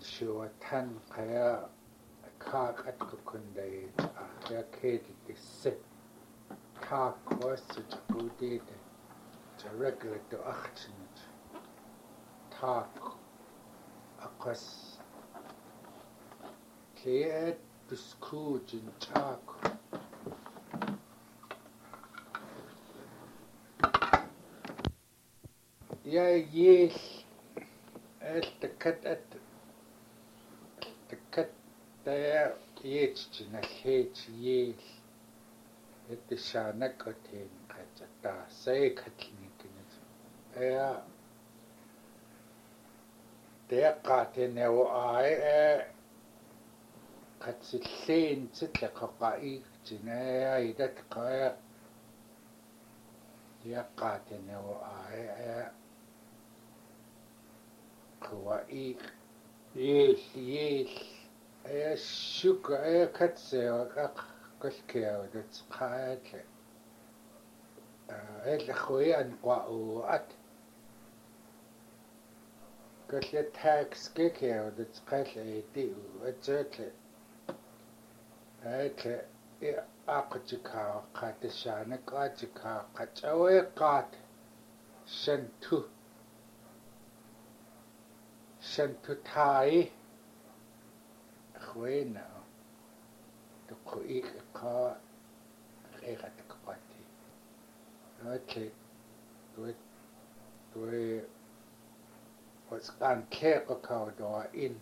شوتان قيا كاك أتكوندي أخيا كيدي السب كاك واسج بوديد ترجل دو أختنج تاك أقص كياد بسكوج تاك يا يل التكت تايا يتجنا الهيج يل التشانك أتين قجتا سيكتلني كنت يا تيقاتين وآي قد سلين تتلق قائق جنا يدت قايا تيقاتين وآي قوائق يل يا شوك يا كتسي وقاق كشكيا ودت قايت الأخوي أنقوات قلت لي تاكس كيكيا ودت قايت لي وجت قالت لي أقجكا قات شانك أقجكا قات أوي قات شنتو تاي أخوينا تقويق قا غيرة قاتي قالت لي دوي وسقان كيقو كاودوا إن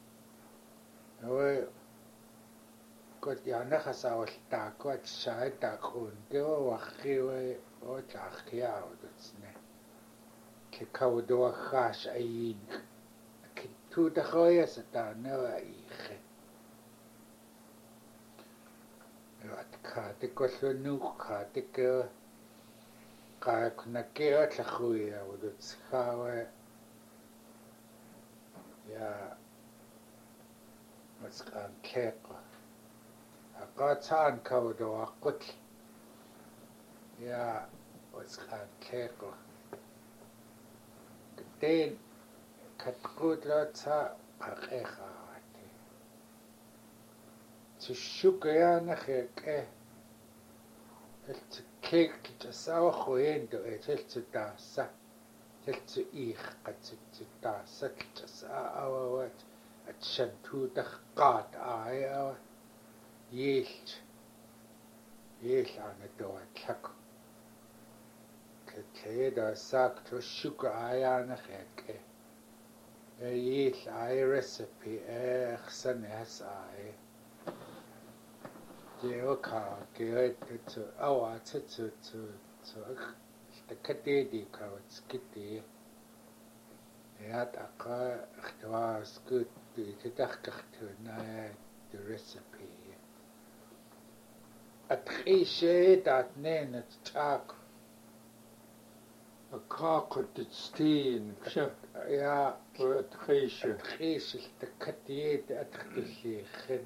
دوي قلت يعني خساو التاكو تشاي تاكون دو وخيوي وتاخيا ودسنه كاودوا خاش أيين كنتو دخويا ستانا وإيخي كاتك وسنوك كاتك كنا كيو تخويا ودسخاوي يا مسقان كيقو أقاتان كودوا قتل يا مسقان كيقو كتين كتقود لوتا حقيقة تشوك يا نخيك التكيك تساوى خوين دو تلتداسة تلتئيخ قد تلتداسة تساوى تشنتو دخقات آية يلت عن الدواء تلقو كتيدا ساك تشوك آية نخيك يلت آي ريسيبي خسن هس آي جيوكا جيوت تو أوا تو تكتيدي كاوتس كتي يات أقا اختواس كت تدخختنا الريسبي أتخيشي تاتنين تتاك أكاق تستين كشف يا أتخيش التكتيد أتخيشي خن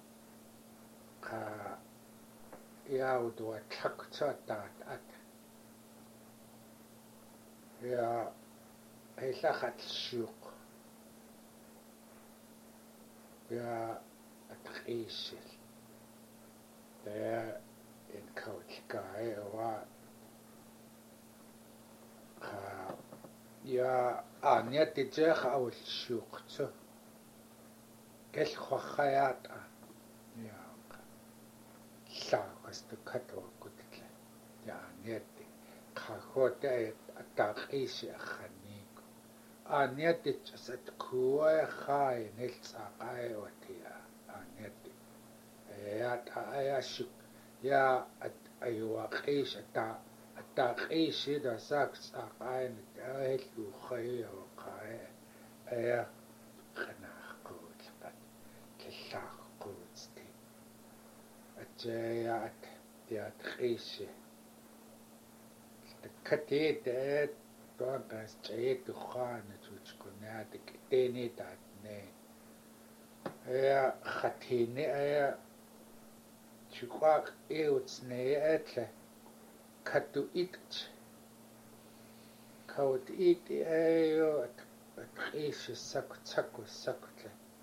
يا ودوا تحكتا تات يا هي لخت السوق يا أتخيشل يا إنكوت كاي و يا أنيا تجاه أول السوق تو كل خيات يا ساقس تكتو قلت يعني خاخوت أتاقيش أخنيكو أنيت تسكوا خاي نلساقاي وتيا أنيت يا شك يا أيواقيش أتاقيش دا ساق ساقاي نتاهل وخي وقاي يا خناخ قوت قد كلاخ قوتستي أتجايات تياتخيشي كتيت طبعا جايت خانة وشكوناتك تاني تاتني يا ختيني يا شقاق ايوتسني اتله كتو ايكت كوت ايكت ايو تخيش السكت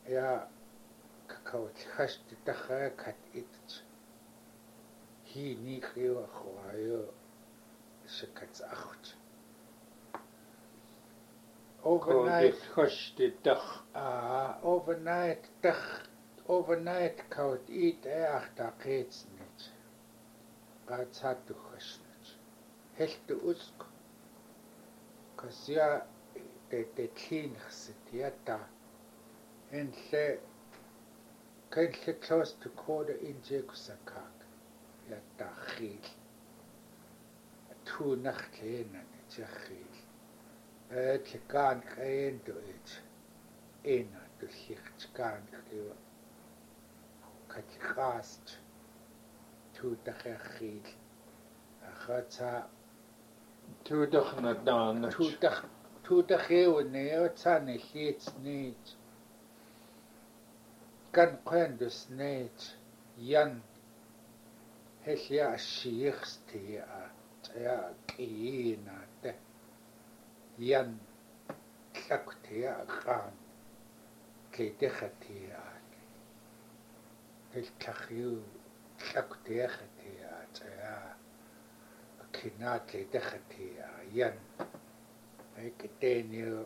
ja kakao hast da kat it hi ni khiwa khwayo shakats acht overnight Kostitach. Overnight kaut eat after kids nit. Gats hat du khashnit. Helt du usk. Kasia de clean khsitiata. En le kan le close to quarter inch kusakak. Ya ta khil. Tu nakhtlena nit ya khil. Kan kain do it. Ena du licht kan khiwa. Katkast tu da khil. Khata Tudach na dan. tu da khiwa ne tsane hits nit. Kan qendus nit. Yan helia shikhstia. Ya kina te. Yan tlaktia qan. Kete khatia. التخيو تلقتي أختي يا كنات لدختي ين هيك تاني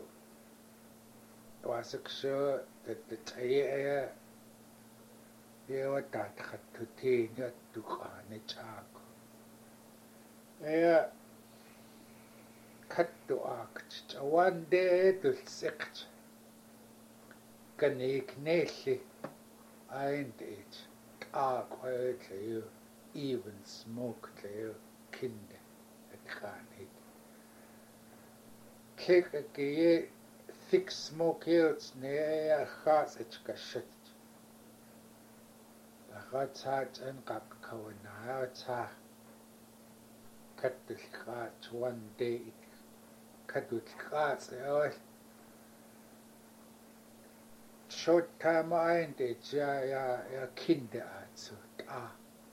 واسك شو تتعيي يا ودات خطتين يدوخاني تاكو يا كتو اكت وان دي تلسقت كان يكنيلي and it quietly even smoke to kind at khanit kek a thick smoke hills near khas it kashet la khatat and kap kawana ta katul khat one day katul khat short time and it ya kinder so da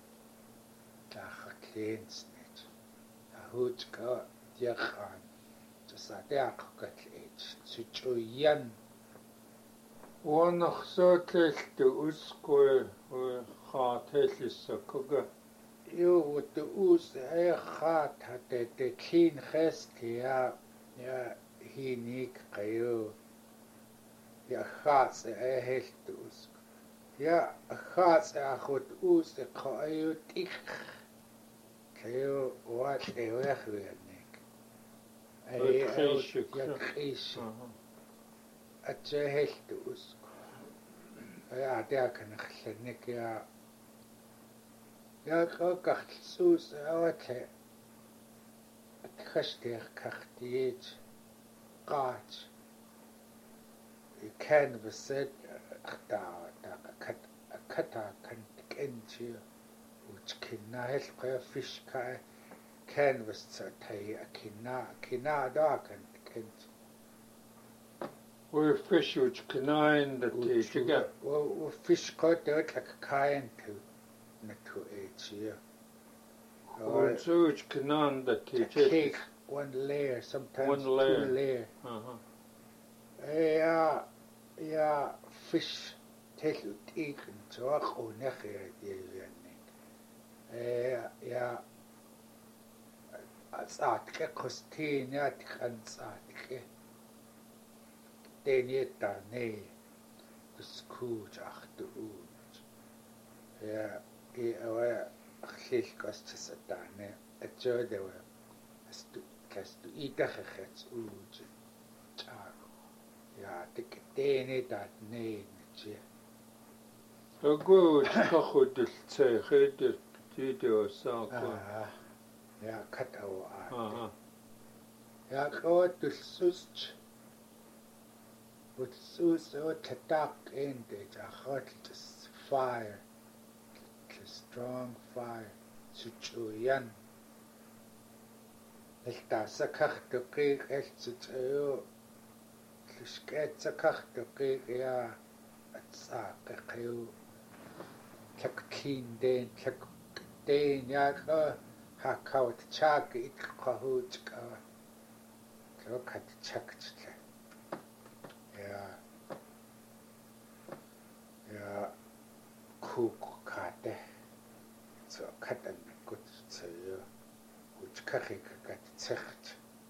cleans net a hoot ka ya khan to sa da ka it to yan Wanach sotel de uskol khatelis koga. you with the us khat hat the clean khest ya he nik kayo يا خاص هلتوس يا خاص أخذ أوس قايو تيخ كيو واتي ويخوينك أي يا خيش أتجاهلت أوس يا عداك نخلنك يا قاقخت سوس أوتي تخشتي كختيت قات canvas set kata kan kenchi which kina hel fish ka canvas tai kina da kan kenchi We fish which canine that they get. well fish ka da like kind to to each year Or so which canon that they take one layer sometimes two layer ja fish tell tegen zorg o neger ja atke kostin ja atke den yetta ne skuj achtu ja khil kostsatane atjode wa astu kastu idachets uj ja tikteene dat nee nje So good kakhudil tsaykhid video sako. ja katawa ja kot sus with sus o tatak in the hot fire strong fire suchuyan التا سكخ دقيق التسيو تشكيت سكخ دقيق يا تساقيو تكتين دين يا هاكاو تشاك إتقهو تكا لو كات تشاكت يا cook kate so katan good so which kaki kat tsecht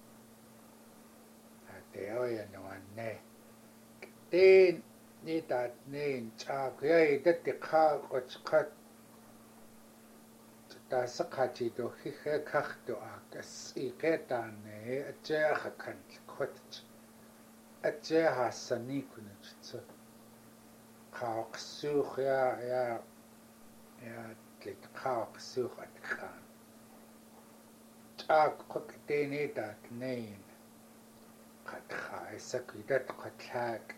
te oya no ne ten ni dat nen cha kya det kha qoch khat ta sakhachi do hi khakh do akas I qetan ne acha khan khot acha hasani kunch khaq sukh ya tlik khaq sukh at khan cha khok te ne dat nen khat kha sakidat khatlak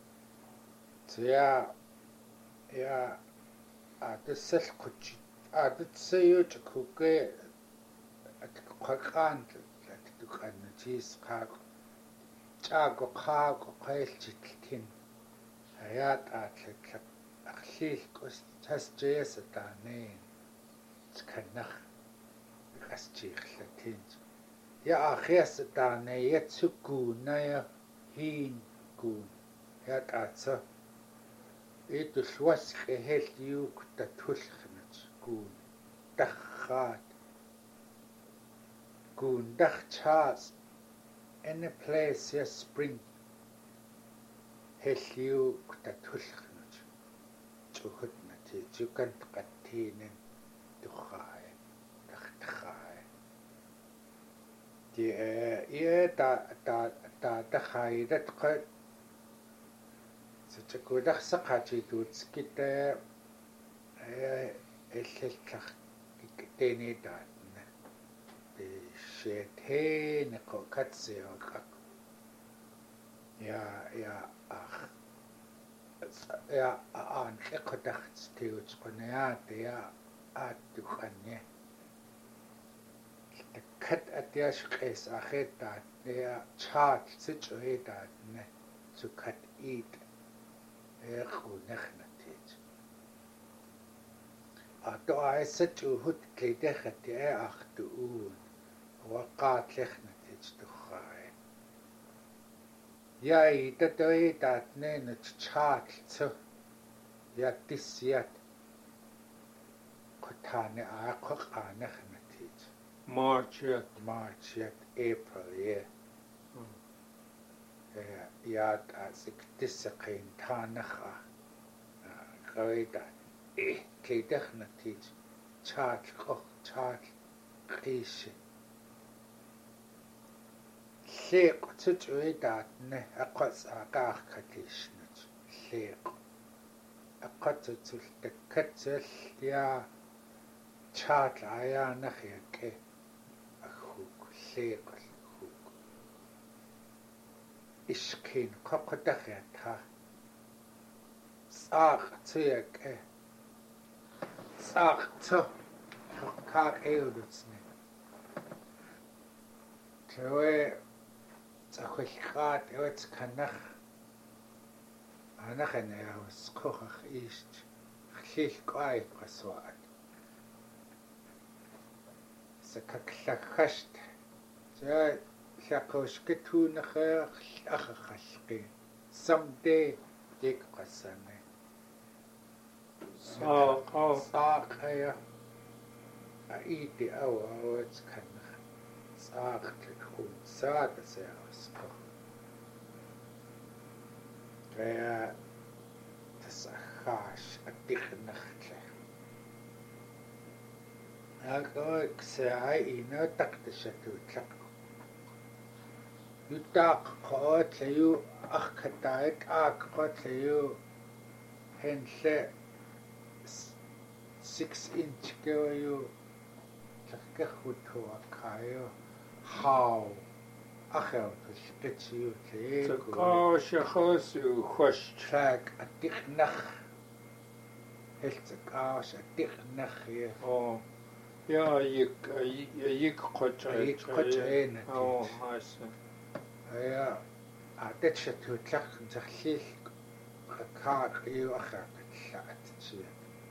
ya atsel khuch atsayu chkuke at khakhan at dukan chis khaq cha ko kha ko khail chitkin hayat atlak akhlil kos tas jes tane skannach as chikhlatin ya akhias tane yetsuku na ya hin kun ya tatsa it was gehelt you dat tulkhnach kun dachat kun dachas in a place ya spring hel you dat tulkhnach chuhut na ti chukan qatinen dukhai dakhai die da khai dat qat تقول سقاطي دوت كده الخلق تاني دان بشتين قاتسي يا أخ يا أن إقدحت تيوت قنيات يا أدخني كت أتياش قيس أخير دان يا شات سجوي دان سكت إيد خو نخنتيج أتو عيسى هود كيده ختي أخدون وقات لخنتيج دخاي يا يتدوي داتنين تشات تسو يا تسيات كتاني أقوق نخنتيج March يا April يا تاسك تسقين تانخا قويدا كي دخنتيج تشات قوق تشات قيش ليق تجويدات نه أقص أقاخ كتيشنج ليق أقص تلتكتل يا تشات عيا نخيك أخوك ليق إشكين قدخيتها صاغ تيك صاغ تو كار ايودسني توي تخلقات اوت كنخ انا خنا وسخخ ايشت خليل قاي قسوات سككلخشت جاي شاقوش كتون أخ خلقي someday ديك قسمي ساق هيا أيدي أو تكنخ ساق تكون ساق سياسكو فيا تسخاش أديخ نختله أقولك ساعي إنو تقتشتو تلقو يتاق قوت ليو أخكتايك قوت ليو هنسة 6 inch كيو تلقخوتو أكايو هاو أخيو تشكتشيو تليكو تقاش خاسو خوش تاك أديخ نخ هل تقاش أديخ نخ يا يك قطعين هاسه هيا عدتش تطلق تخليل كار يو أخاك تلاتشي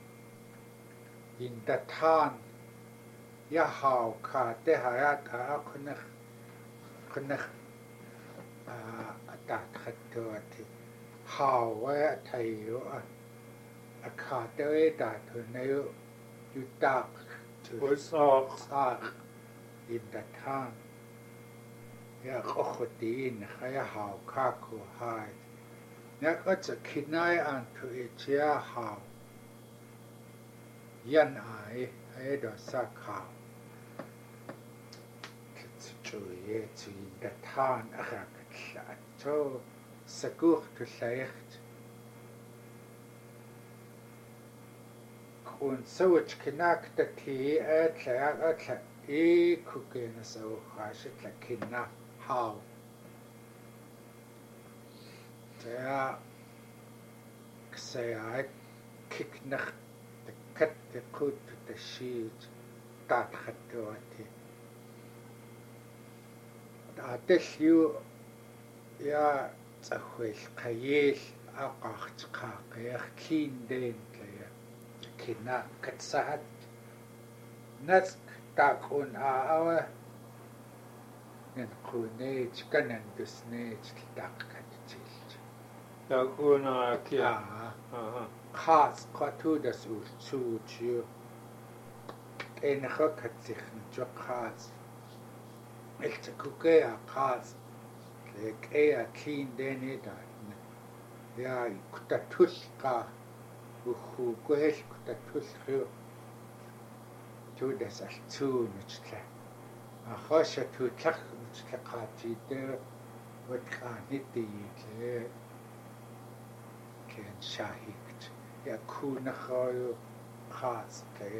يندتان يهاو كاته هيات كنخ أتاك خطواتي هاو ويتايو akhaataweta tunayo yutaq was auch saaq indatan ja qokhtiin khaya haw kaku hai ja qatsa kinai antu itia haw yan ai edo sakha kitsuye indatan akhakla to sakuq tulayht kun sawch kinak tati atla kukena saw khashit la kinna how ta say I kick nach the cut the coat the sheet dat khatwati atell you ya tsahwel khayel aqacht qaqih clean den kina katsahat nas takun awa nen khunej kanan dusnej takatchil takuna kia khas qatu das ulchuju en khakatsikh jo khas eltkuke khas ke clean den ida ya kutatul qa who goes to push through to the saltoon, which a hosha to chuck, which Kakati there, what can it be? Can Shahit, Yakuna Hoyo, Has,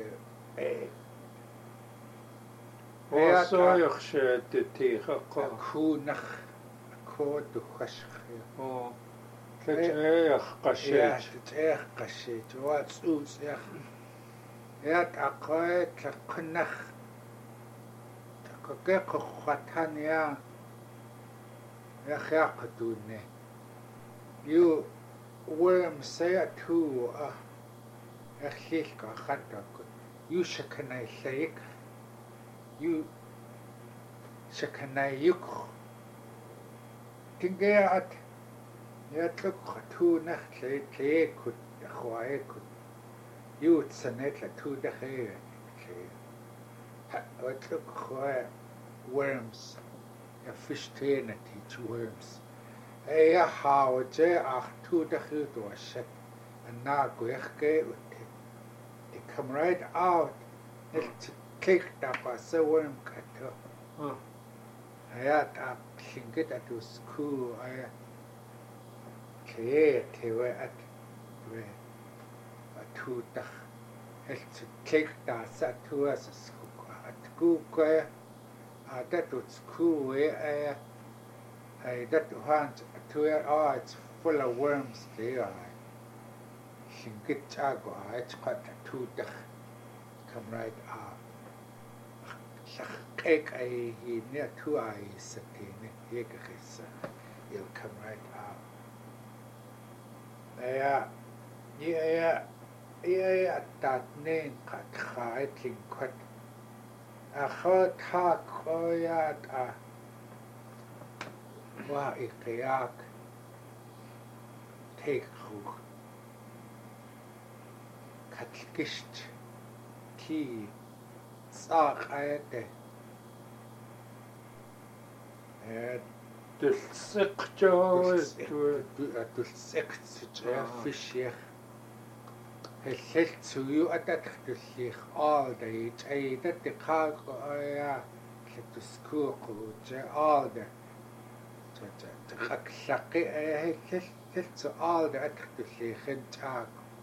also your shirt to take a Kunach, a cord to hush. قشيت قشيت واتسوس يا تقوي تقنخ تقوي قوتان يا خاقدوني يو ورم سياتو اخيلك خدك يو شكناي شيك يو شكناي يك تنجات يطلق خطو نخلي تليكو أخوائكو يوت سنة لتو دخير يطلق أخوائي worms يا fish trainer teach worms يا حاو جاء أختو دخير دوشت الناقو يخكي they come right out نلت تليك دابا سوورم كتو يا تاب شنكت أدو سكو تيوي أتوتخ التكيك تاسا تواسا سكوكا أتكوكا أتاتو سكوي أي داتو هانت توي it's full of worms there شنكت تاغو أتقات أتوتخ come right out شخيك أي هي تو أي ستيني هيك خيسا you'll come right out يا تاتنين قد خايت لنكت أخوت هاكويات وإقياك تيكخوخ كتلكشت كي صاق آياته تلصق جوز تلصق في الشيخ الثلث سويو أتتخ تلخيخ all day أي تتقاق يا تسكوق all day تخلقي أي الثلث all day أتخ تلخيخ انتاق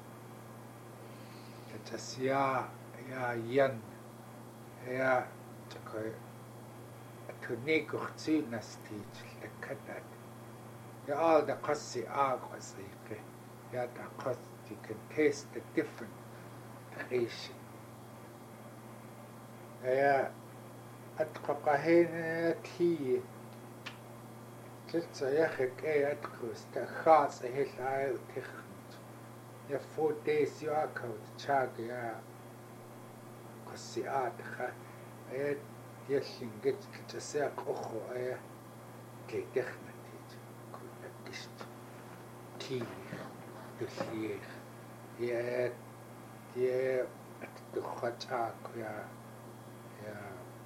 تتسيا يا ين يا تكوي تونيك اختي نستيج لكدت يا all the قصي قصيقي يا تقص you can taste the different تعيش يا أتقى هنا تي تلتسا يخك ايه أتقوس تخاص هيل عايو تخنت يا 4 days يو أكاو تشاق يا قصي آتخا يا يلين قد كتساق أخو يا كي دخنت كنا قشت تي دخيخ يا التخطاك يا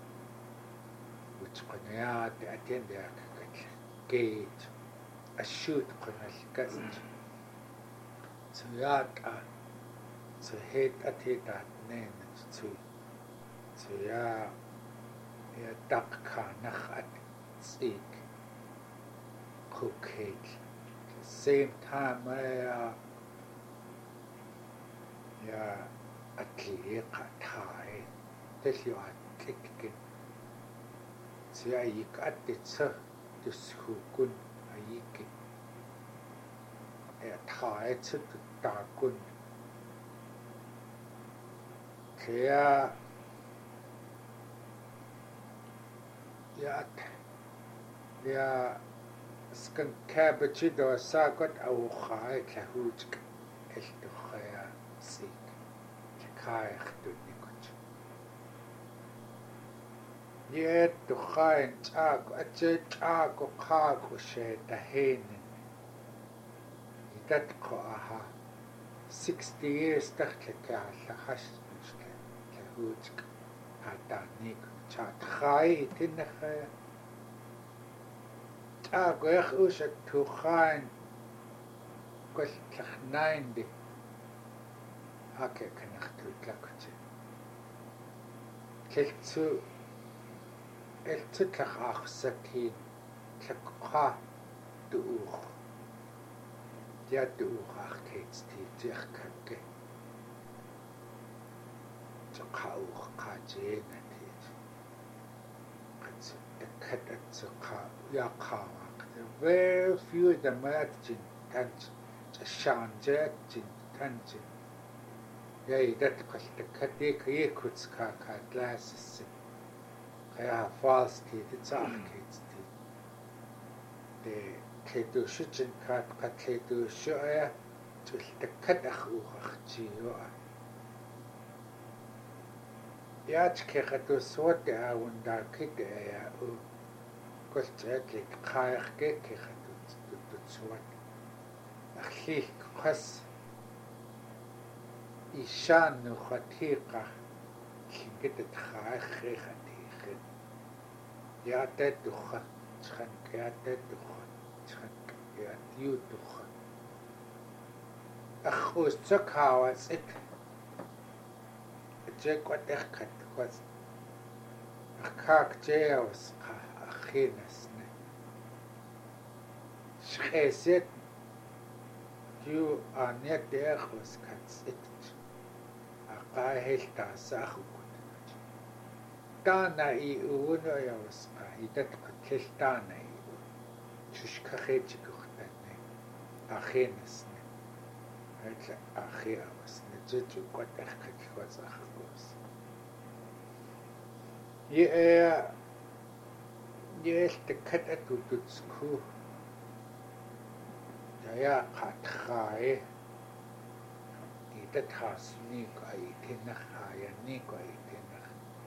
وتقنيات أتين بياك كيت الشوت قنا الكسر سيات سهيت أتيت أتنين سيا يا دقة نخت سيك كوكيت same time يا أتليق تاي تليو أتليك سيا يك أتليك تسخوكن أيك تاي تتاكن كيا يا سكن كابتشي دو ساقط أو خاي كهوجك الدخيا سيك كاي خدوني كنت يد دخاين تاكو أجي تاكو قاكو شيطهين يدتقو أها 60 years تختلك على حشت مشكلة كهوجك هدانيك تاك خاي تنخيا أقول أوش التوخان قلت لخناين دي هكا كنختو تلقتي كلتو تلخ أخستين تلقها دوخ ديا دوخ أختيتي تيخكك تقاوخ قاجينا تيجي قد تقا يقا very few of them are tanch shanjet tanch yeah that cost the kadik yekutska ka glasses kaya false teeth it's arcades the kedu shichin ka kedu shoya til the kadakh ukhchiyo ya tkekhatu swat aunda kid ya قلت لك خايخ كيكي خدت تتسوات أخيك قص إيشان وخطيقة كنت خايخ خطيقة يا تدخل تخنك يا تدخل تخنك يا تيو دخل أخوز تكها واسك جيك وتخكت قص أخاك جيا وسقها خينسنا شخيسات جو آنيت ديخوس كاتسيت أقاهل تاساخو كنت تانا إيونو يوسقا إدت قتل تانا إيونو ششكا خيتشك اختاني أخينسنا هيتلا أخي أوسنا جيجو قد أخكت خوز أخوز يلت كتت وتسكو جايا قات خاي إذا تحسنيك أي تنخ هاينيك أي تنخ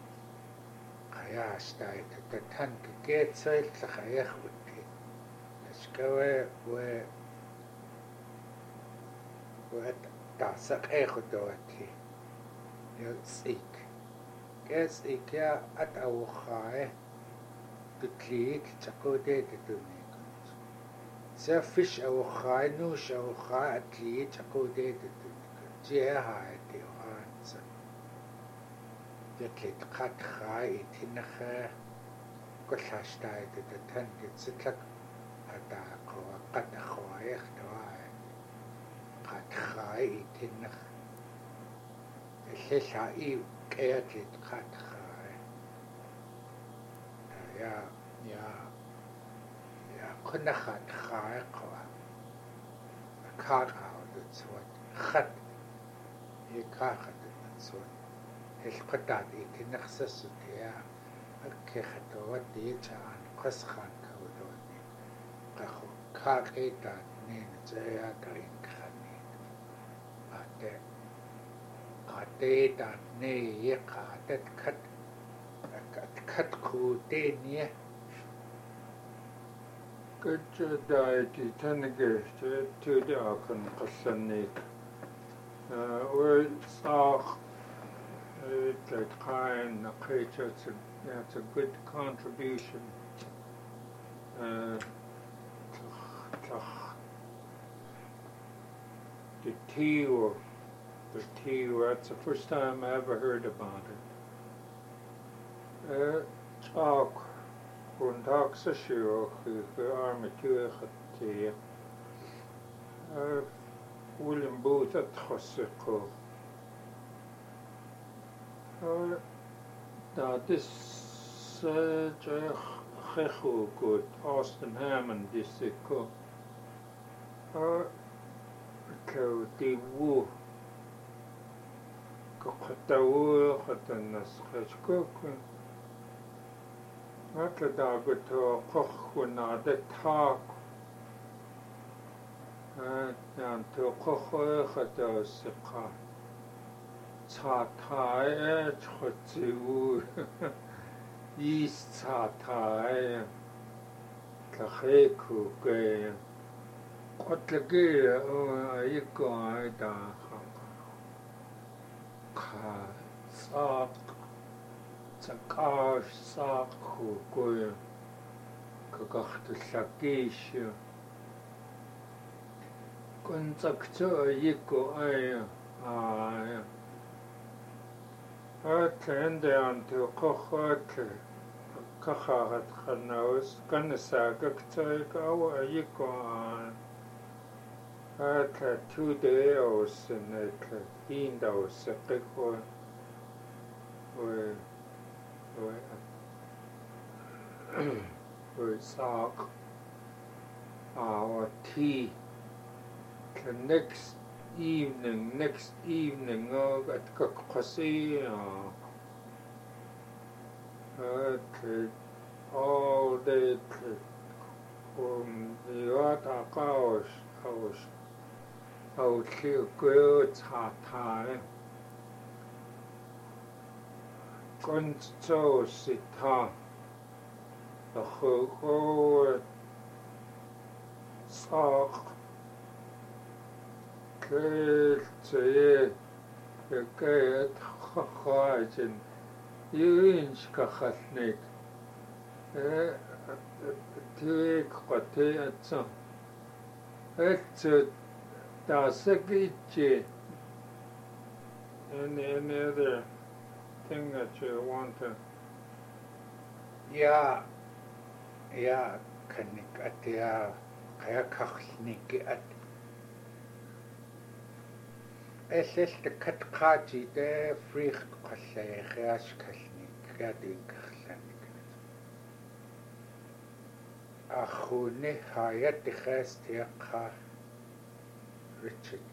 خياش تاي تتنك كيت سيلت خيخ وتي تشكوي و تعسق ايخو دوتي يلسيك كيس إيكيا أتأو خاي بتليك تقودي تدوني كنت سافش أو خاي نوش أو خاي أتلي تقودي تدوني كنت جيه هاي ديوانسا يتلي تقات خاي تنخا كل هاشتاي تتن تتسلك هدا قوة قد أخواي اختواي قات خاي تنخ الحيش هاي كياتلي تقات خاي يا كنا خائقة كارها ودسوت خد يكاخد ودسوت القطعة دي تنخسس وتيا أكي خطوات دي عن قسخان كودوني قخو كاقيتا نين زيا كرين خانين قاتيتا ني يقاتت كت كودينيه قد دايتي تنقشت تدعكن قصنيك We're soft. It's kind of creature. It's a good contribution. The tea, that's the first time I ever heard about it. Chalk, when talks a show, the armature tea. William Booth at Hossico. Now this Chechu good, Austin Hammond, this ko. Ko di wu. Ko khatawu khatanas khachko. Atla da to kokhuna de talk. And to koch khatasikha. Chatai chotsu. Is chatai. Kaheku ke. Kotlege ayiko da. Ka sak. Tsakash sakhu ko. Kakachtu sakish. Kontakto ayiko ay. Atende ante kochate kacharat khanaus kanasaga ktaygo ayiko ata 2 days in indos sekko we sak our tea the next evening at Kakasi all day the other hours out here good time Gonzo Sita the whole sock Kate, the Hajin, you inch Kachatnik, take what they had some. It's a Dasagich. Any other thing that you want to? Yeah, Kanik at the Kayakachnik at. Эсэлт катқаажи дэ фрих қаллаа хяаш кални гадин кахланик ахуне хаят хаст яqa Richard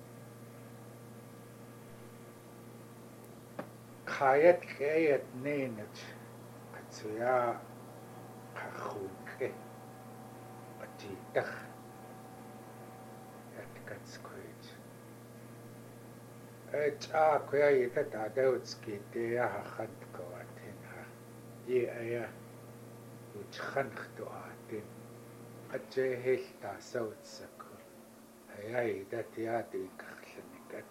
хаят хаят нэнэж кацуя хахуке атитах яткацкой Kuya ita dadawski dia hakhant ko atin ha. Aya uchkhan khto atin. Atje hel ta sautsako. Aya ida dia din khlanikat.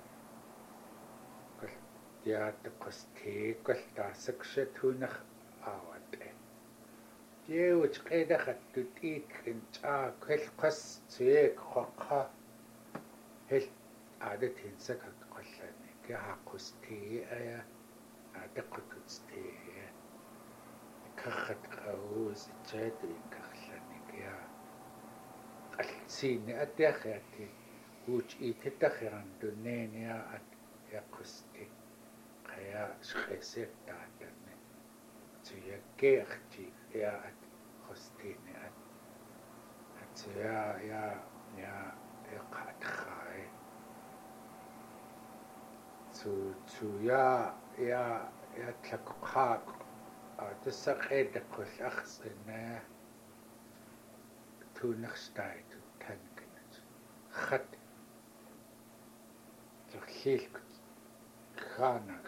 Kol dia ta qosti kol ta sakshat hunakh awate. Dia uchqeda khattutit kincha khel qas tsek khakha. Hel adet hinsak كهاقستي أيا أدقتستي كخت قوس جادي كخلني كيا السين أدخلتي وش يتدخل دونين يا يا قستي كيا شخصيت تعدني تيا كيختي يا قستيني تيا يا قاد خاي يا تلقاق تسقيد كل أخص إنه تونخستاي تنكنت خد تخيل خانك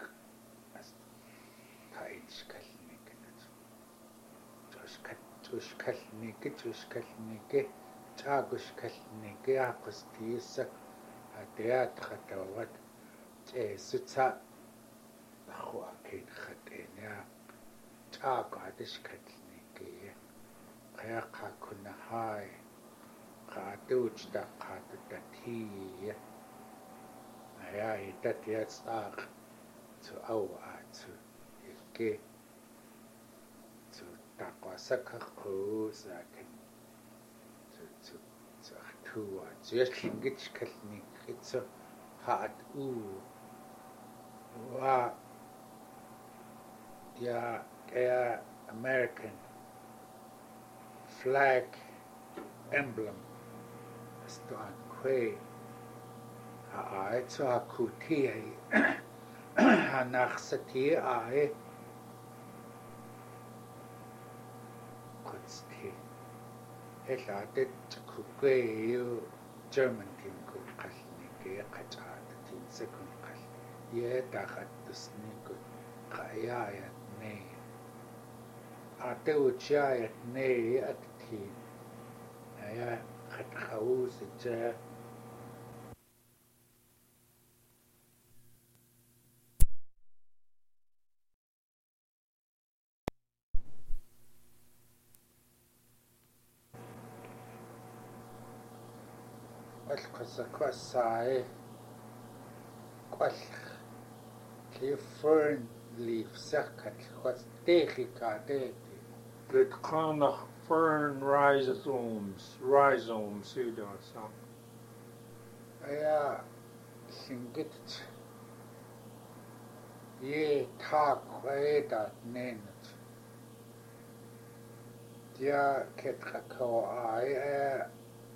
تايش كلني كنت توش كلني تاغش كلني أقصتيسك Ateat khatawat sutsa khuakin khatenya taaqadish katniki qayaqa kunahai qatuch taqatati ayai tatiats aq to awa to ikke to taqwasaka qusakin to tua jeshingich kalni it's hat wa ya American flag emblem sto que so akuti anaxati ai kutsti eladet kukeyu German team ku qalni ke qachaat team second qal ye taqat tusni ku qayayat ne ateuchayat ne at team aya khatkhawus ja Alqasaqasai qall fern leaf sakat was techikade Dit gaan nog fern rhizomes pseudosam. aya singit ye tak qeda nenat dia ketkako ai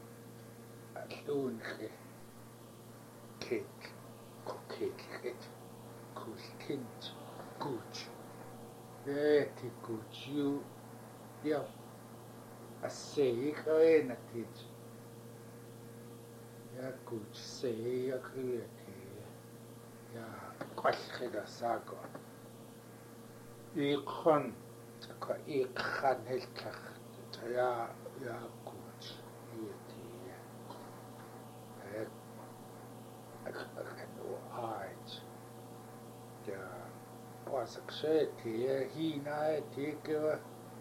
Lunche, Kit, Kultint, Gucci, Veti Gucci, ja, a sei krenatit, ja, Gucci, sei ja kreativ, ja, Qualchida Sago, Ikhan Helkach, ja, Gucci, Wasaksheti hina tikwa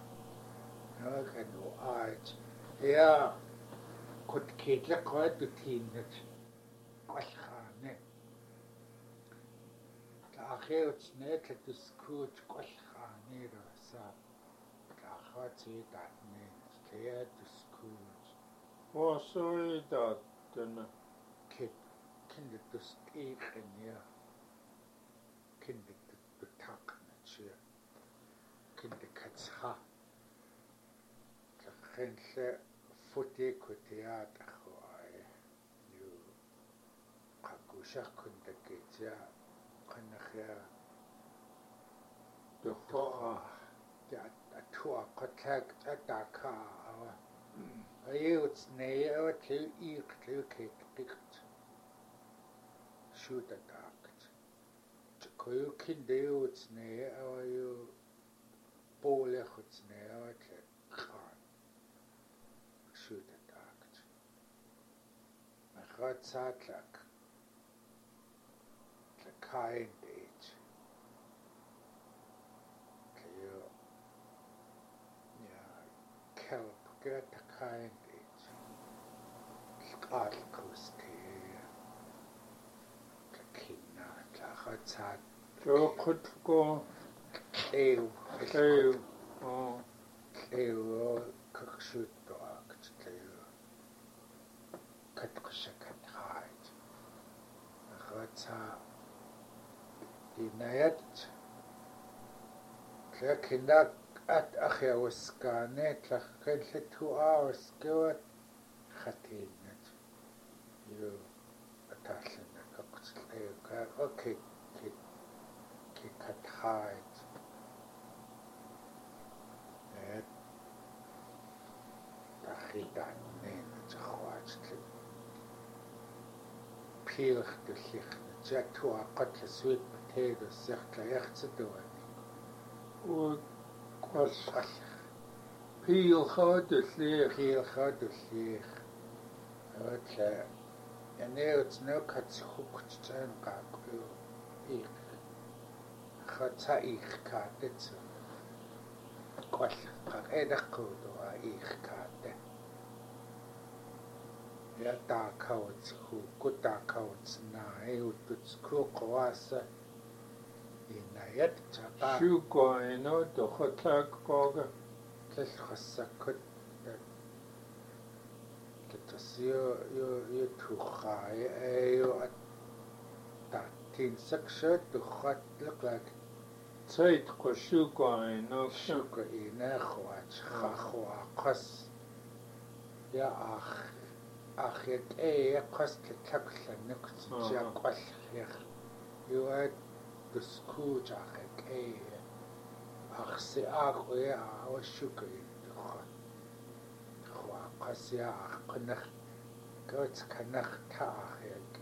no ait ya kut kitla qad tinnet qalkhane ta akhirut net tuskut qalkhane rasa ta khati tatne te tuskut wasoi datna kit kindet tuskiknya kindet betaknetje kindet katsha khense fote koteat khoai yu qakusha kundet ketja qanakhya Doktor ja atua qatak ataka ayuts ne awtlu iqtlu kit shoot attacked koyu kindeuts ne ayu bolechuts ne awtle khan shoot attacked machat satlak the kind age kayo ya kelp get the kind age qal koste Khat Jokutko ew kakshut doakt katkushakat hait khatsa inayat kindak at akhya waskanet lakhin 2 hours gawat khatinat you atashlna kakutsleka okay kat hait tachitan nen tskhwat pilch de licht jatu aqat sweet potatoes sekla yachtsuwani o qal peel khad lich peel khad lich atla It's no cuts hooked and gaku. Hata ich kate. Qual edakudo ich kate. Ja da kauts hu good da kauts na tuts kuqwasa inayat chapa Shuko ino to hotak koga. tel khasakut ketasio yo tukhai yo ta tin sakshat to khat look like Zeit ko shuko ino shuka ina khwach khwa qas ya ach qas takla nukt ya qal yo the school ach ach se aqwe a shuka khwa qas ya ach qnakh gots kanakh ta ach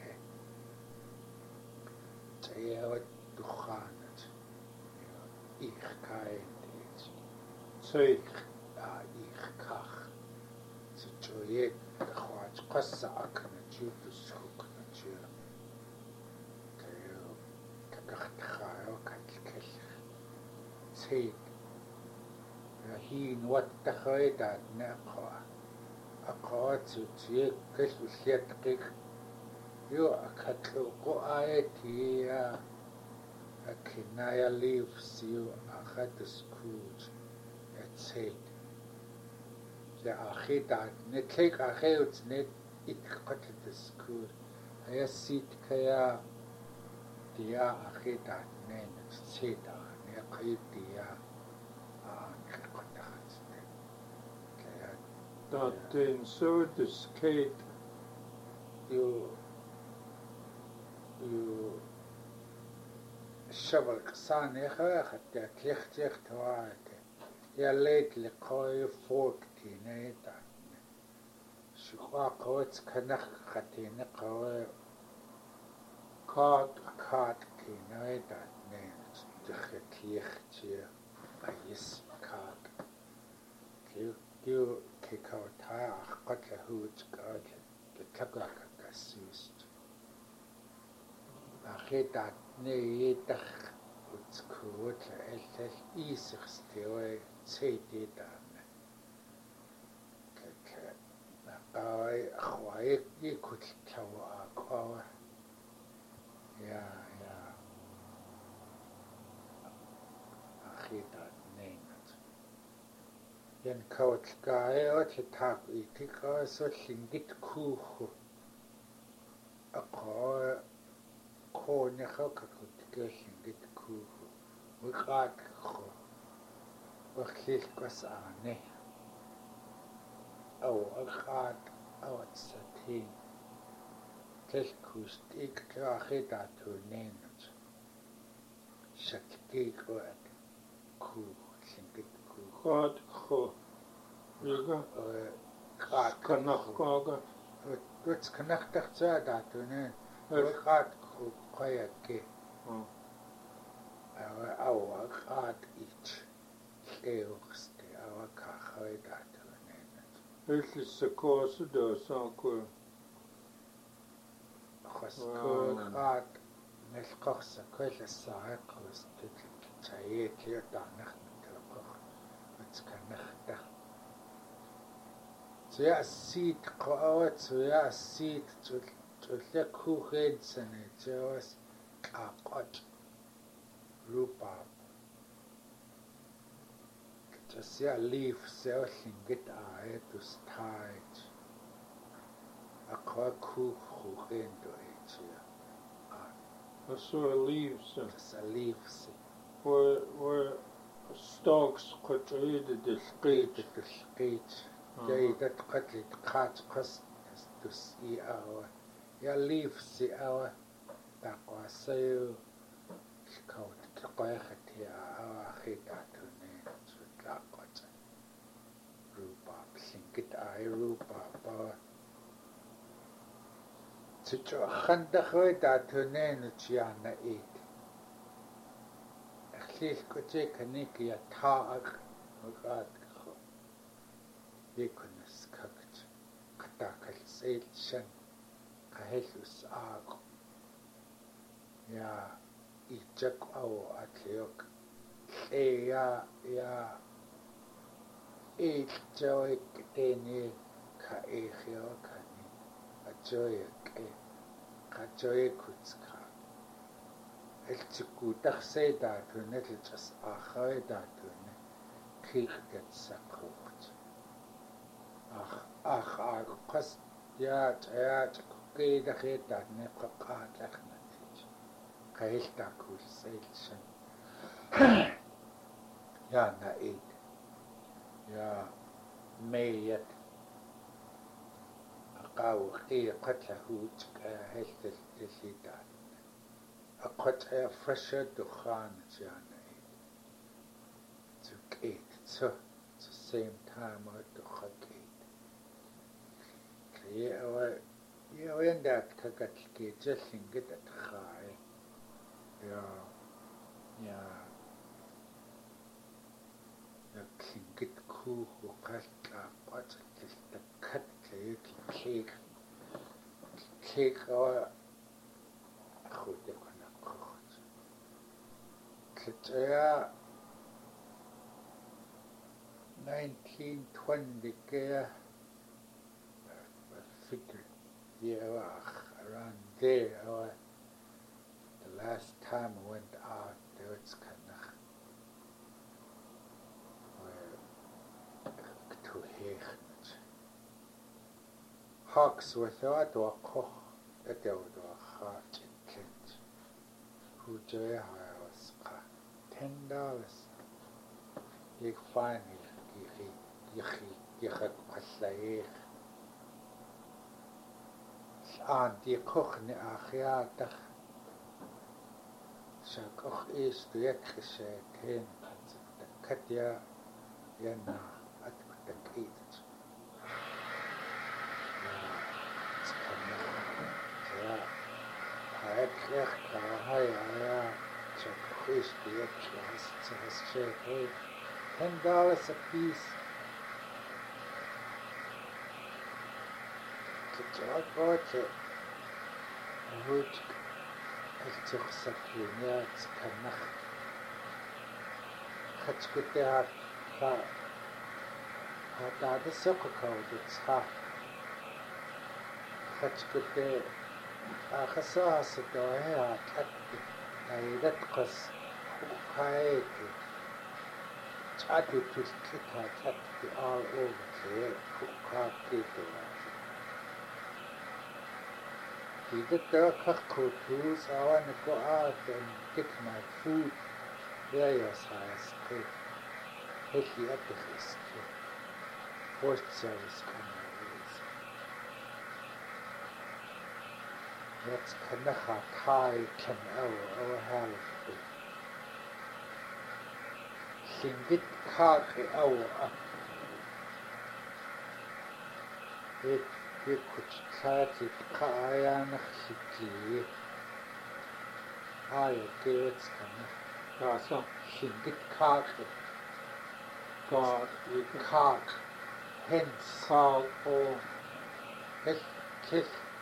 ya dukhan ich kein Zeit ich kach zu joye khwach qassa akna jutu sukna jir kayo kakht khayo katkel sei hin wat takhayda naqa aqat zu kashliat qiq yo akatlu qaayati ya akinaya leaves you akhad school said ja akhida netlek akhayt net itqat the school ya sit kaya dia akhida nen sida ne qaydiya qataqat kaya dat in so the skate you shovel qsani khatta tlikhtikh twaat يا ليت لقاي فوق تينيتا شقا قوت كنخ خطيني قوي كات تينيتا نين تخيخ تي قيس كات كيو كيكوتا قد لهوت قاد لتقع كسيست أخيتا نيتخ وتكوت لألتل إيسخ ستيوي سيدي قاي أخوي يكوت توا قاي يا أخي نينت ين كوت قاي وتتاق إيتيقا سوشنجت كوخو أقاي كوني خوكا كوت كوشنجت كوخو وقاك خو وخيل قصاني أو أخاد أو تساتين تلكوست إيك أخي داتونين شكيك واد كو شنكت كو خاد خو يغا خاد كنخ كوغا وتس كنخ تختا داتونين وخاد كو قياكي أو خاد إيش ليوخستي أو كاخوي داتونين إيش السكوس دو سانكو خسكو خاد نلقخس كل الساعق وستتلك تايت يدعنخ نتلقخ وتسكنخ تيا السيت قوات تيا السيت تلكو خيد سنة تيواس كاقات روباب تسيا ليف سيوشن جت آيت وستايت أقوى كوخ خوخين دو إيتيا so leaves تسا ليف سي were stalks قطعيد دلقيت تلقيت جايدة قتل قات قصد تسي أوا يا ليف سي أوا تقوى سيو الكوت تقوى ختي أوا خيداتوني تلاقوت روباب سنكت آي روباب تجو خندخوي داتوني نتيانا إيد أخليل كتي كنيك يا تاق وقاد خو يكون سككت قطاك السيل شن kahellus aako ja itjak au atliok ja iljoik teni ka ehiokani ajoik kajoikutska eltsikutarseda tunetljas akhaweda tune kiiket sakrucht qas ja keeda kheta ne qaqaatlaqnat kahilta kulseilshan ja naid ja meiyat aqawqi qatlahuut heltelita aqat fresher dukhan jana to eat so the same time at the khakit ja when that kakatki jellingit at khai ja klingit ku qalla qatlta katlik klik khode kana qot kitaya 1920 ke figure around there the last time I went out there it's kind of to hecht hawks without a koch that there would a heart kent who joy was $10 you find you die kochne achiatach shakoch is the ekrishet katja yana at the kit I shakoch is the ekrishet $10 a piece. I bought it. Which I took Sakinia, it's Kanach. Hatchkute had the soccer code, it's half. Hatchkute Hasas, the hair, I let cos Haiti. Chadu to Kita, all over here, cook people. He did the cockatoos. I want to go out and get my food. There was high speed. Hickey at the history. Forced service coming. That's Kanaha Kai Ken our half. Singit Kaki our. It could start it Kayan Hiki. I gave it Casa, Singit Kaki. God, Kak. Hence. Carl, or Kit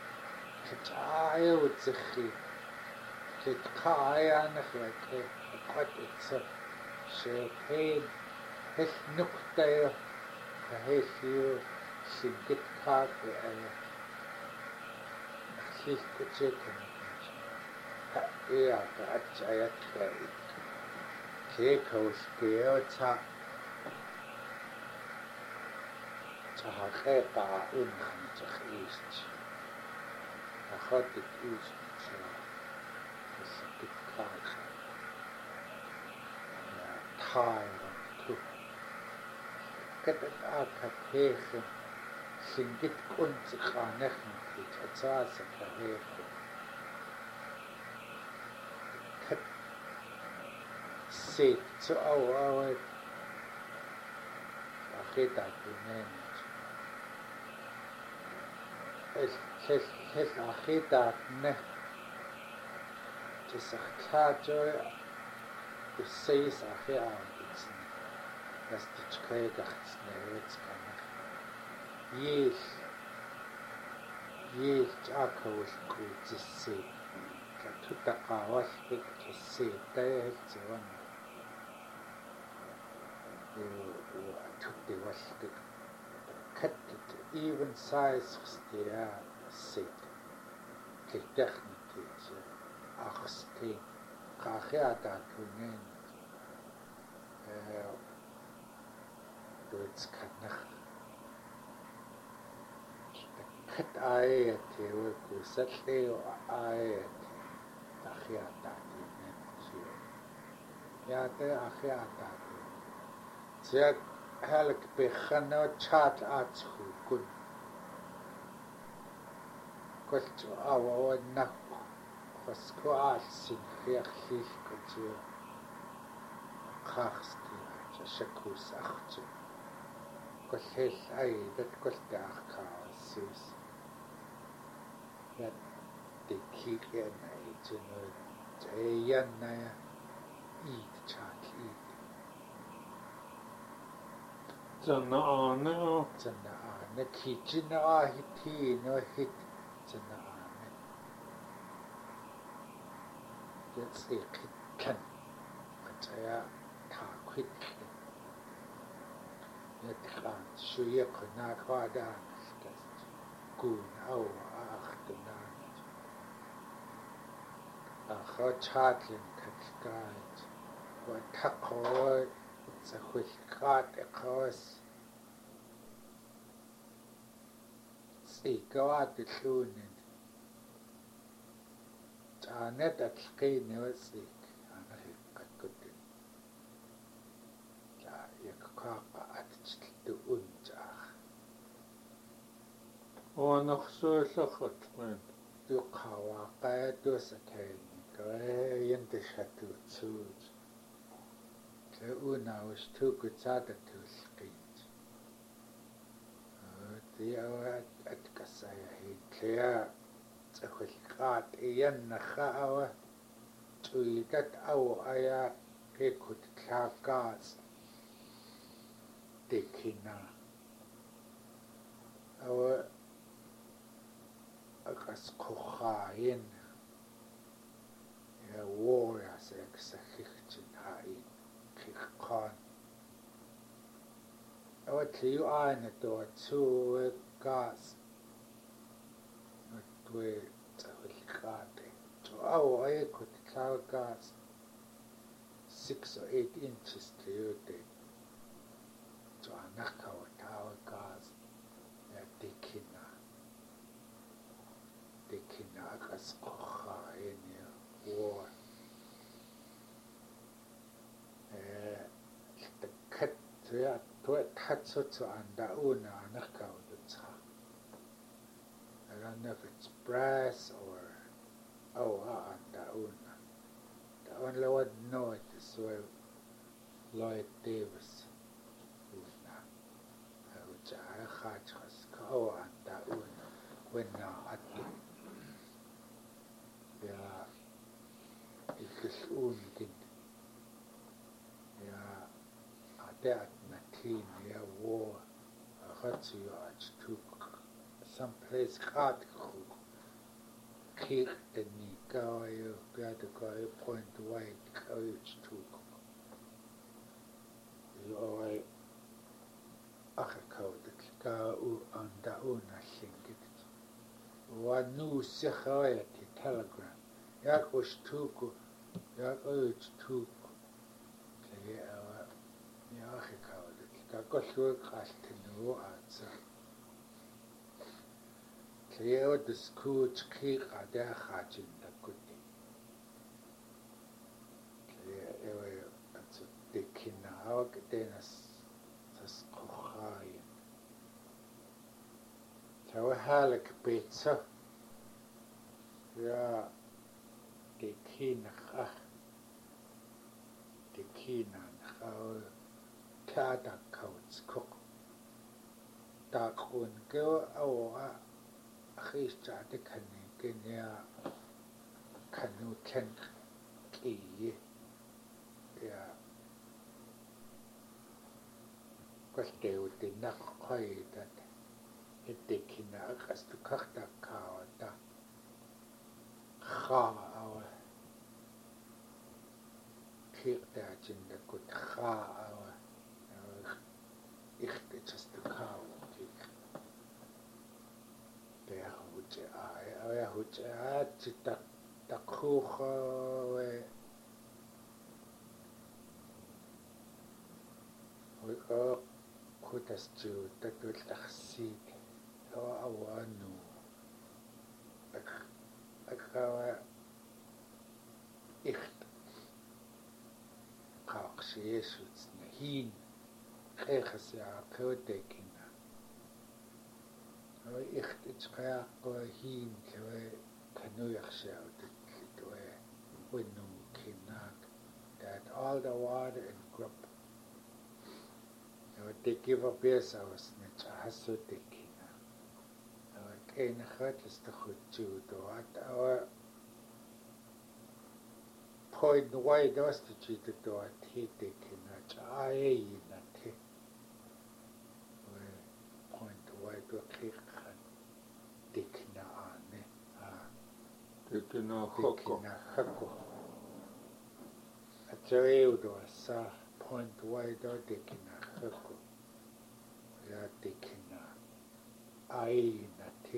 I would say Kit Kayan like what it's a champagne. His nook there. I you. Singit Kaki and she's the chicken. Yeah, that's a cake house girl. Tahaketa in East. I heard it is Singit Kaki. Time too. Get it out of here. Singit kunst khanechn it's a kahir kat sit so our akhita tunen es akhita ne tisakhajo the says akhia it's das tichkay gachs ne it's Yes, yiilch akawulkuutissi tutaqaawallpik tussiittayalsiwan tuttiwallpik kattit even size stia sit technikiit arstiin qaaxiataatunen duitskanner kat aayati kusalliu aayati axiataatunen yaate axiataatu siak halk bikhano chat atskukun kolchu awawannak qasku aalsin khiarlilkutu qaarsti shakus artu kollhel aidat koltaarkaarsius ya tikhiqena itunu tayanna eat chat eat Tanaane kitchena ahiti no hit tanaane Jetzt kan ataya taquit Yatran shuya kuna kwada kun au achtuna akha chatlin katkait wa taqo sakhulqat iqawas sikawat lunin tanet atqini wasik anari qakkutin ja yakqaqa atchiltu unja Oanarsuullaqatmen tuqawa qaatusakalni kayantashatutsuut Una tukutsaatatulqit tiawat atkasaya tlea tsahulqaat iyannaxaawa tuitat aw aya qikut tlaaqaas tikina awa aqasquxaayin ya woya seksahichin hain qan awatliu aana tuatsuue kaas nutwe tsahulqaate tuaw aikut tlaaqaas 6 or 8 inches tliute tuanaqawataawakaas ya tikina aqasquxaayin ya woa kat tatsutsu andauna anakkaudutsa I don't know if it's brass or andauna the only one know it is Lloyd Davis una which I khachas ka andauna when atti ya ikilunkin ya that matin ya war hatsu took someplace hard kick the guy got the guy point white coach took you all akakau the ka u anda una singit wanu sikhayati telegram yakosh tuku yakosh tuku ya akhi kawdet kakollu qaltinu atsa Cleo diskut qada khajin dakuti Cleo ewe atsu dikina awak denas tasquxay Tawhalak pizza ya dikina khaw kada kauts cook Takun go awa khista de kanne kenya kanu ken ki ya kwasteu tinna khoitat Tekina akastu kahta kaota khaawa kirta jinda kut khaawa ikhte chastu kawa kik ya huja chita takhuha we kutas ju tatul takhsid awanu akawa ikht qaqshieshuts nahin khaykhas ya kotekina ikht ichqaya hin kwe kanu yakhshaut kitwe winu kinak that all the water and grub they give up yes I was not hasu tekina kein khat is the khutju do at our point why does the chit do at he tekina chae na te point why do khan tekina ane tekina khoko acheu do sa point why do tekina khoko ya tekina ai na te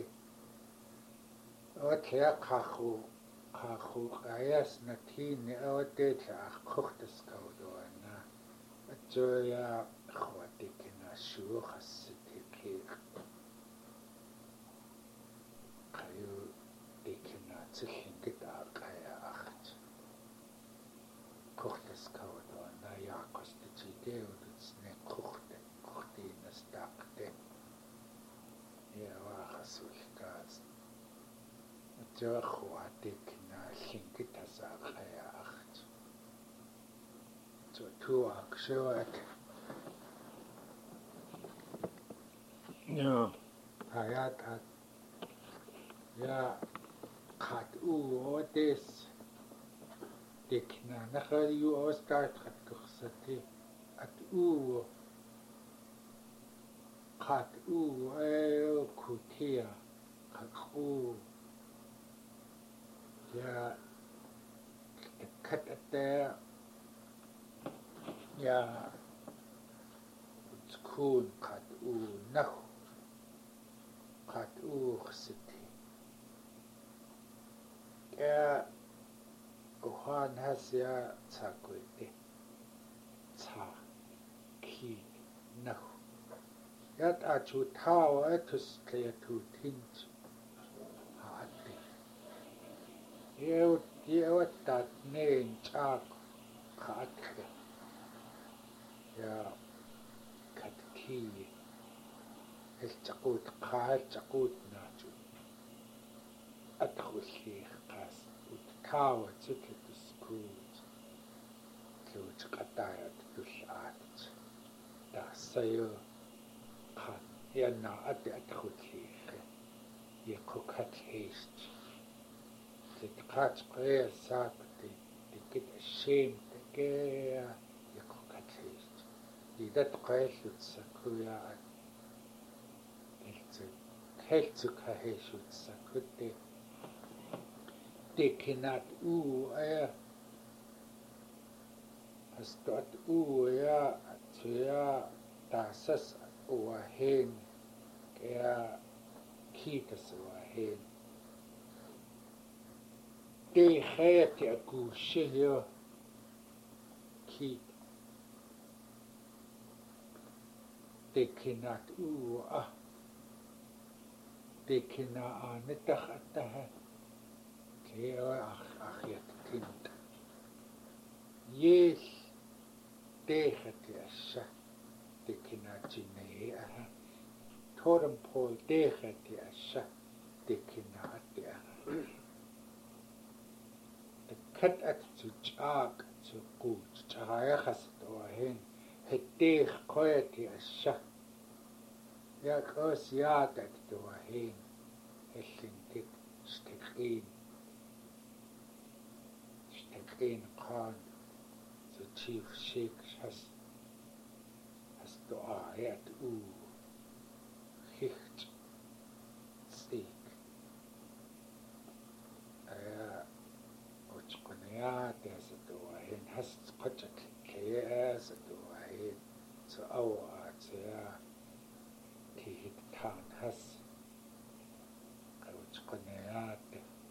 o te khakhu ayas na ti ne o te khoktas kaudo na achoya khwati kina shu khasiti ki kayu tekina tsikhinta kaya akht khoktas kaudo na ya kosti chide o tsne khokti na stakte ya wa khasulkas jo khwatik na linkita sa kaya akht jo tu akshwat ja hayat ya khat otes dikna nakhal yu ostat khat kukhsati at khat kutia khat ya kat atta ya skun khat nakh khat khsiti ya ohan hasya tsakwete tsa ki nakh yat achu tawa atus kletu tinch eu tat nen chak khat ya katki el chaqut qal chaqut nachu adkhulli qas utawa tsutus kut kluch qataya tulat da sayo khat ya na adkhulli ye kokhat hest تتقاط قيا ساكتي تكت الشيم تكيا يكو كاتليست إذا تقايل تساكويا هلتك هيشو تساكوتي تكنات أيا أستوات يا تيا تاسس وهين كيا كيتس وهين دي خياتي أكو شهيو كي دي كنات دي كنا نتخطها كي أخيات تنت يس دي خطي أشا دي كنا جنيئها تورم بول دي خطي أشا دي كنا أتيها كت أتجاك تقوج تغايا خست وهين هتيخ قويتي الشك يا كوس ياتك توهين هلنتك اشتقين قان تشيف شيك هس دعايات خيخت så over til kihit taan has qawchqanaat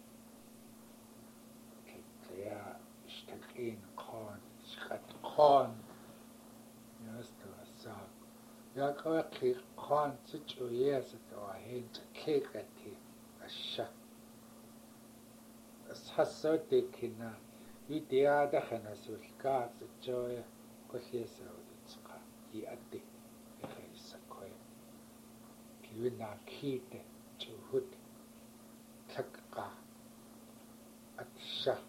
kaya ishtakin qan shqat qan yasto sa ya qawqi qan suchuyes to hin kekati asha ashasotikina vidiada khanasulka suchoya kollesa utska I atti ekhaisakoi kiwina kite chuhut takqa atsha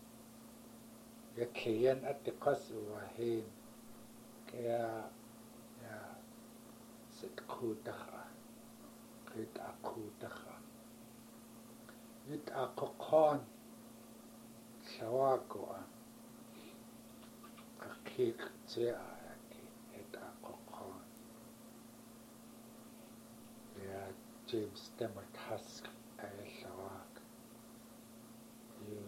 yakhiyan atti qasu wahin kaya ya sitkhutakha qit aqutakha it aqqon shawaqwa qaqik tsea James Stemmert Husk Ayashawak. You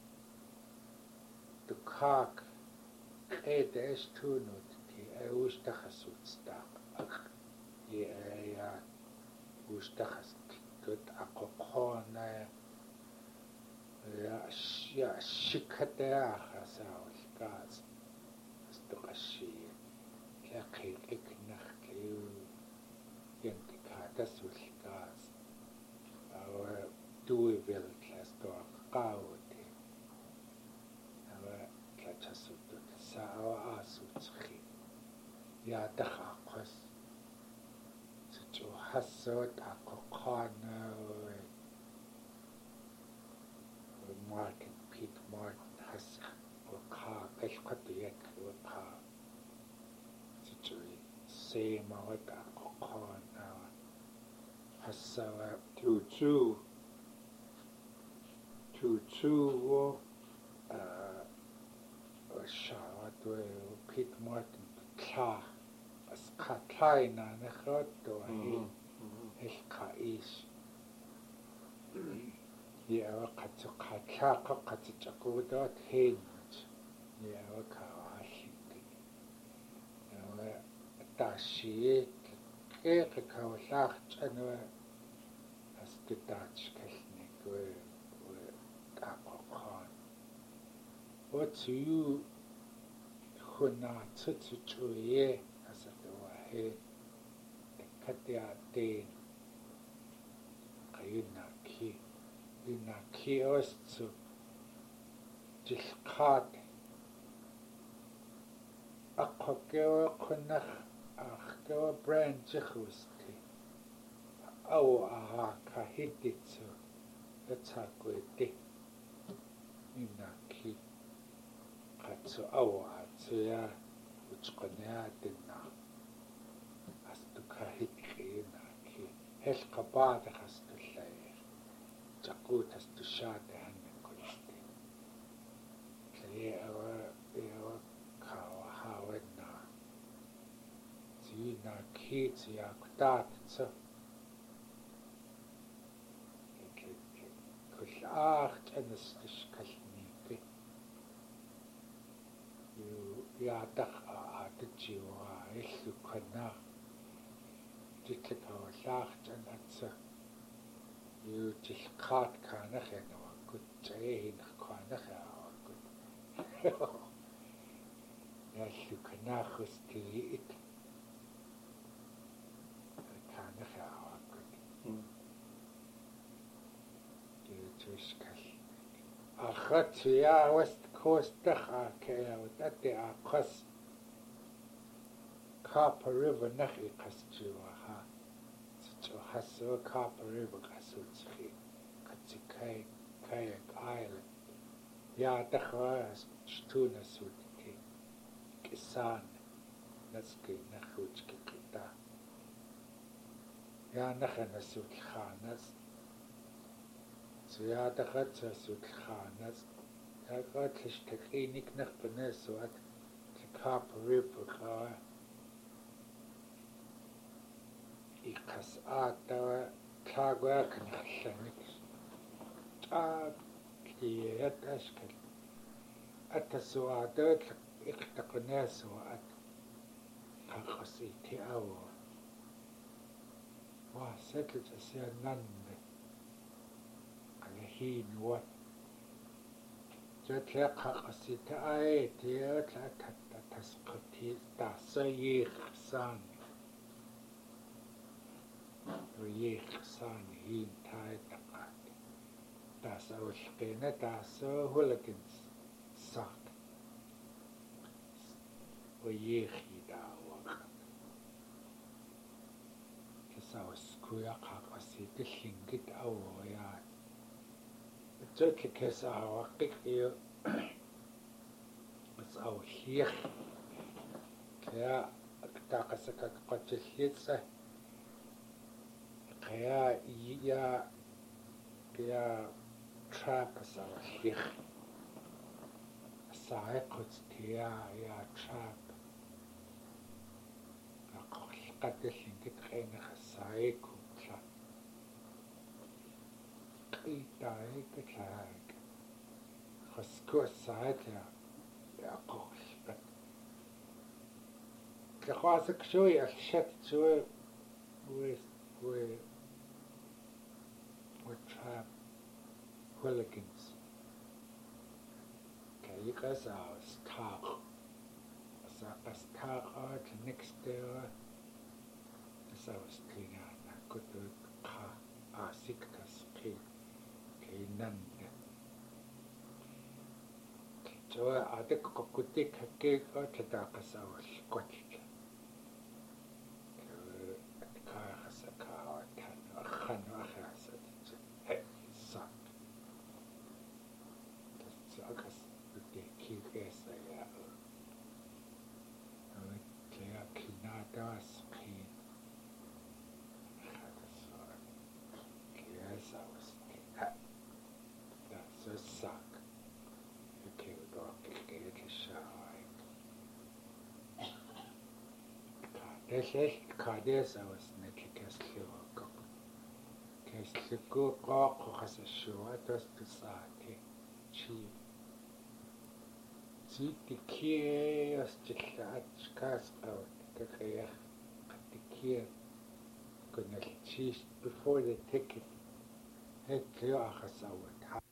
the cock ate as two nut, I wish the hasut stuck. Yeah, wish the has good a cockona. Yeah, shikatea has our gas. Stokashi, Kaki Iknach, you das will gas our duivel class door qawti our catchasut sa our asutski ya takhaqas suchu hasot aqqana Martin Pete Martin has qa qatiyat qa suchu same out aqqana Hasawa tutu shawatwe Pete Martin kla as qatlaina nakhato hi qaish ya waqat qatlaqa qatchaqudot hin ya waqawashi ya tashi ke kawlach anwa astitach kalnik we taqoqan what you khuna tsuchuye asatwa he katiate qayna ki ostu jilqat aqqa khunakh go brand jikhusti au aha kahititsu yatsakweti inaki qatsu au atsuya uchqanatina astu kahitqina ki hel qabada khastullay jaqut astu shata hanne kulsti kaya awa kawa hawenna na kids ya kutat so kullach anas kalniki you ya dakh atjiwa illu kana tikka lach anatsa you tilqat kana khana kutsahin kana khana ya illu kana khusti أخذت يا وست كوست دخا كيا وتأتي أقص كابا ريفر نخي قسجوها سجو حسو كابا ريفر قسو تسخي قتسي كايك آيلاند يا دخا شتونا سودتي كسان نسكي نخوجكي قتا يا نخنا سود الخانس يا دخلت سود الخانس يا قلت ليش تكينك نخبنا سوات تكاب ريبقى يقص آتا تلاقواك نخشنك كتيات أشكال أتا سوادات اختقنا سوات qasiti awo wa setlet asia nanne qalahin wa jatleqa qasita ai tiatla tatta tasqati tasayir san yir san hin tai taqat tasawlqina taso hulakins sak ويخي داوغ كساوس كويا قاقسي تلينجت أو يا تجك كسا وقك يو بس أو شيخ كيا تاقسك قتليتسه كيا يا ترابس أو شيخ سايقت تيا يا تراب قدلين كتخين خسايك وطلع قيتاي كتلاك خسكو الساعات يا قوش قد تخواسك شوي الشت شوي وتراب هوليجنز كيقاس او ستاق ستاق out next day ساوستينا كنت قا آسيكتاس كي نند جوا عادك قبضيك هكيك أتداق ساوش قتك كا خسكا وتن أخن وأخاسد هاي صاك تساقس بدي كيف يسايا كيا كينا داس الساق كيف دوك كيف الشاويك كاديس أوس نكي كسلوك كسلكو قاق خس الشوات وستساكي شي زيتي كيس جلات كاس قوت كخيخ قد كير كنا الشيش before the ticket هيك يو أخس أوت